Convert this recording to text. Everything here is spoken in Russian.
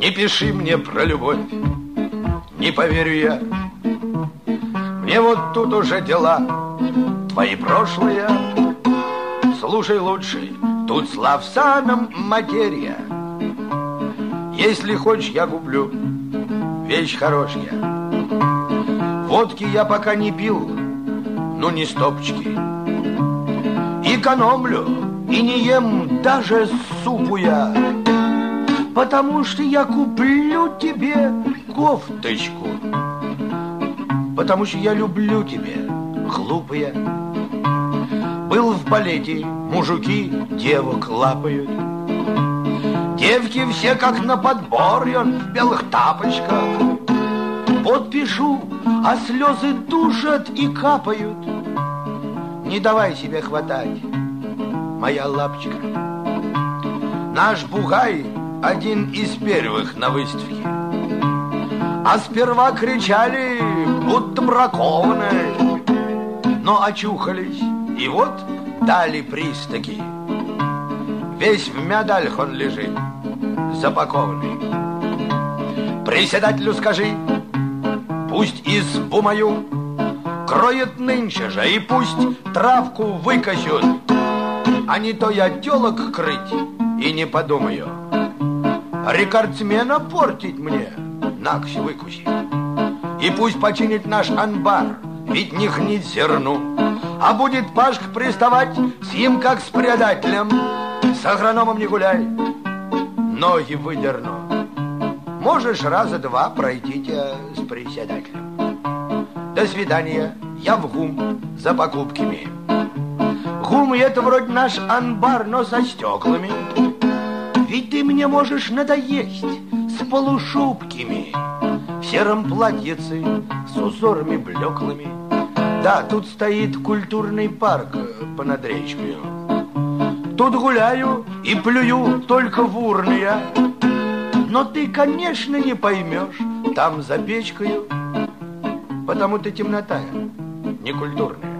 Не пиши мне про любовь, не поверю я. Мне вот тут уже дела твои прошлые. Слушай лучше, тут с Лавсаном материя. Если хочешь, я куплю вещь хорошая. Водки я пока не пил, ну не стопочки. Экономлю и не ем даже супу я, потому что я куплю тебе кофточку, потому что я люблю тебя, глупая. Был в балете, мужики девок лапают. Девки все как на подборе, в белых тапочках. Подпишу, а слезы душат и капают. Не давай себе хватать, моя лапочка. Наш бугай один из первых на выставке. А сперва кричали, будто бракованные. Но очухались, и вот дали приз таки. Весь в медалях он лежит, запакованный. Председателю скажи, пусть избу мою кроет нынче же, и пусть травку выкосят, а не то я телок крыть и не подумаю. Рекордсмена портить мне, накось выкуси. И пусть починит наш анбар, ведь не гнить зерну. А будет Пашка приставать с ним, как с предателем. С агрономом не гуляй, ноги выдерну. Можешь раза два пройти с председателем. До свидания, я в ГУМ за покупками. ГУМ это вроде наш анбар, но со стеклами. Ведь ты мне можешь надоесть с полушубками, в сером платьице с узорами блеклыми. Да, тут стоит культурный парк понад речкой. Тут гуляю и плюю только в урны я. Но ты, конечно, не поймешь там за печкою, потому ты темнота некультурная.